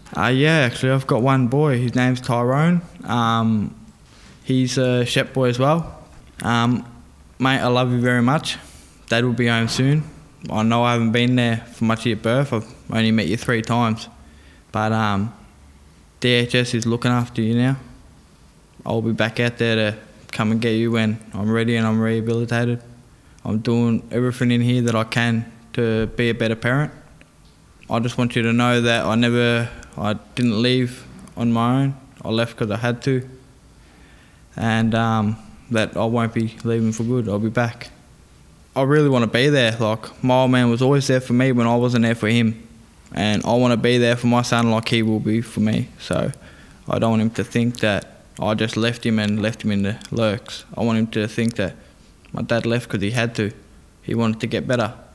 Yeah, actually, I've got one boy. His name's Tyrone. He's a Shep boy as well. Mate, I love you very much. Dad will be home soon. I know I haven't been there for much of your birth. I've only met you 3 times. But DHS is looking after you now. I'll be back out there to come and get you when I'm ready and I'm rehabilitated. I'm doing everything in here that I can to be a better parent. I just want you to know that I didn't leave on my own. I left because I had to. And that I won't be leaving for good. I'll be back. I really want to be there. Like, my old man was always there for me when I wasn't there for him. And I want to be there for my son like he will be for me. So I don't want him to think that I just left him in the lurks. I want him to think that my dad left because he had to. He wanted to get better.